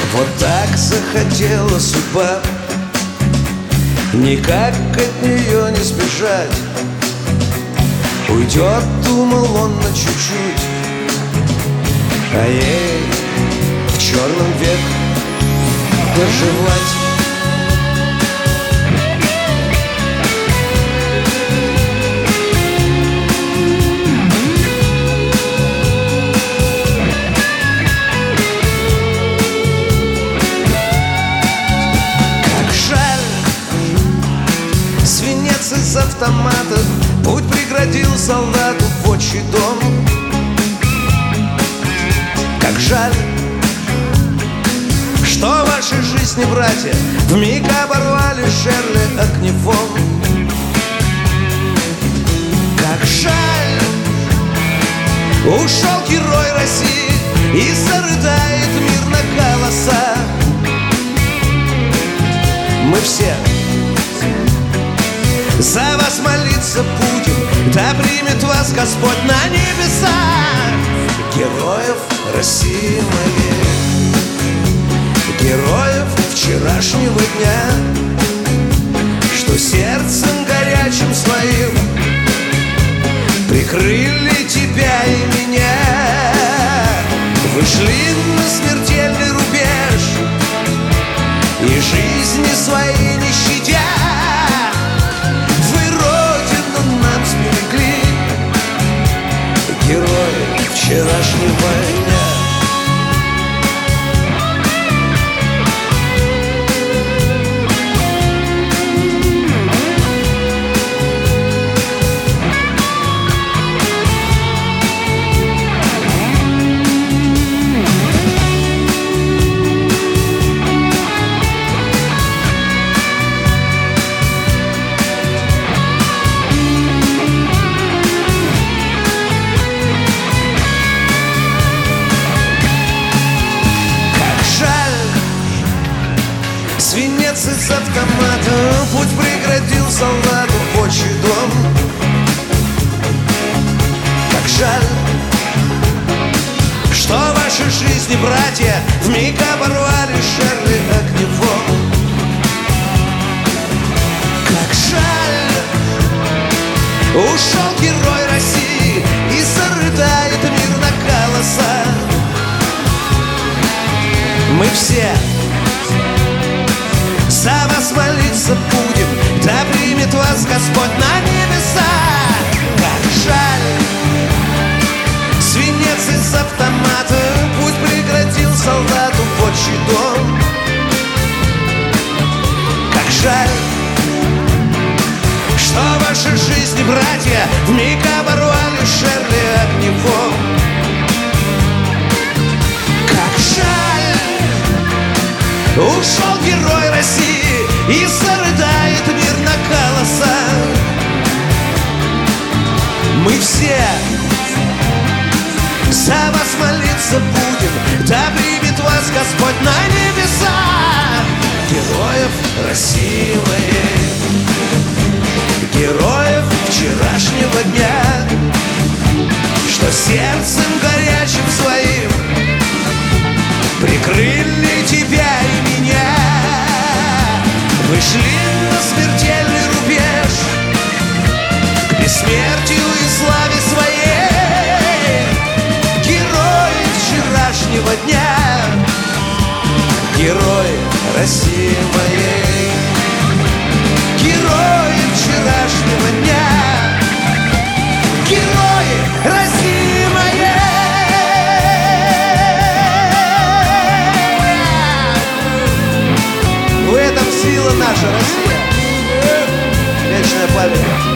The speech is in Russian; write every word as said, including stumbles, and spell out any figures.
Вот так захотела судьба, никак от нее не сбежать. Уйдет, думал он, на чуть-чуть, а ей в черном век доживать. Из автомата путь преградил солдату в отчий дом. Как жаль, что ваши жизни, братья, вмиг оборвали Шерли огневом. Как жаль, ушел герой России и зарыдает мир на голоса. Мы все за вас молиться будем, да примет вас Господь на небеса. Героев России моей, героев вчерашнего дня, что сердцем горячим своим прикрыли тебя и меня. Вышли на смертельный рубеж и жизни своей не щадя. Герои вчерашнего дня. Свинец из автомата путь преградил солдату в отчий дом. Как жаль, что ваши жизни, братья, вмиг оборвали Шерли огневом. Как жаль, ушел герой России и зарыдает мир на голоса. Мы все за вас молиться будем, да примет вас Господь на небеса. Как жаль, свинец из автомата путь преградил солдату в отчий дом. Как жаль, что ваши жизни, братья, вмиг оборвали Шерли огневом. Как жаль, ушел герой России и зарыдает мир на голоса. Мы все за вас молиться будем, да примет вас Господь на небеса. Героев России моей, героев вчерашнего дня, что сердцем горячим своим прикрыли тебя и меня. Вышли на смертельный рубеж к бессмертию и славе своей. Герои вчерашнего дня, герои России моей, герои вчерашнего дня, герои России моей. В этом сила наша Россия. Вечная память.